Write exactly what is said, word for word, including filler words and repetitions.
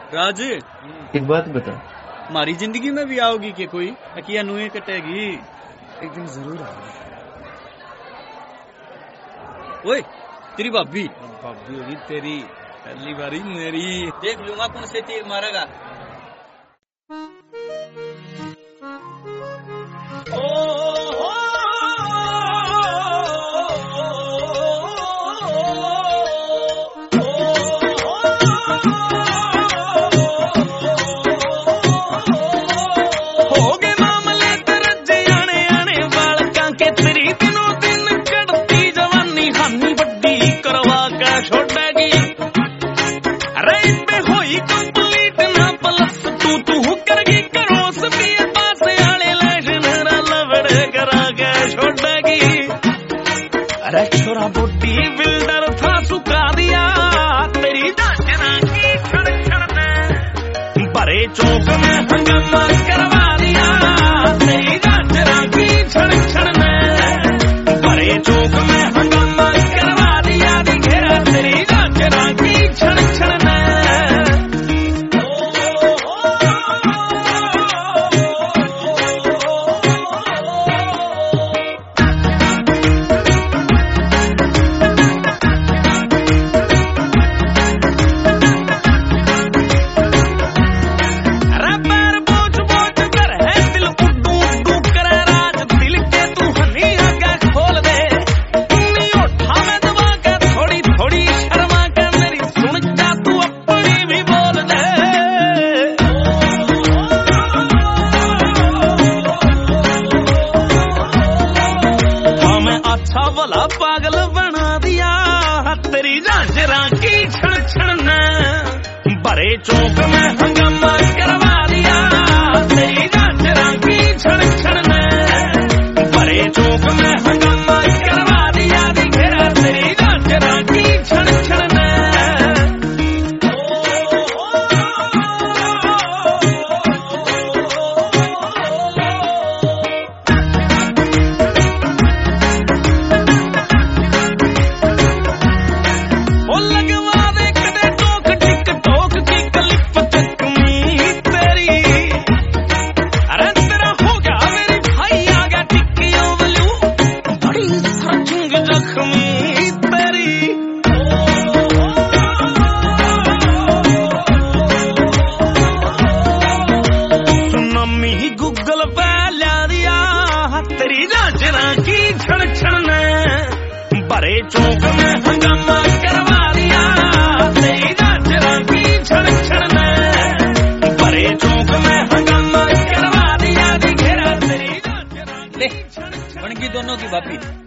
राज एक बात बता, हमारी जिंदगी में भी आओगी कि कोई अकिया नुए कटेगी? एक दिन जरूर आओगी। ओए तेरी भाभी भाभी होगी तेरी, पहली बारी मेरी। देख लूंगा कौन से तीर मारेगा। अरे छोरा बॉडी बिल्डर था सुखा दिया तेरी डांचना की क्षण क्षण में, बड़े चौक में हंगामा करवा दिया तेरी डांचना की क्षण क्षण में, बड़े चौक में हंगामा करवा दिया दिखेरा तेरी डांचना की क्षण क्षण में। भला पागल बना दिया तेरी झांझरा की क्षण क्षण ने, बड़े चौक में हंगामा करवा दिया तेरी झांझरा की क्षण क्षण ने, बड़े चौक में हंगामा करवा दिया दिखेरा तेरी झांझरा की क्षण क्षण ने। गूगल पे ला दिया तेरी झांझरा की क्षण क्षण ने, बड़े चौक में हंगामा करवा दिया तेरी झांझरा की क्षण क्षण ने, बड़े चौक में हंगामा करवा दिया दिखेरा तेरी झांझरा की क्षण क्षण। बन गई दोनों की भाभी।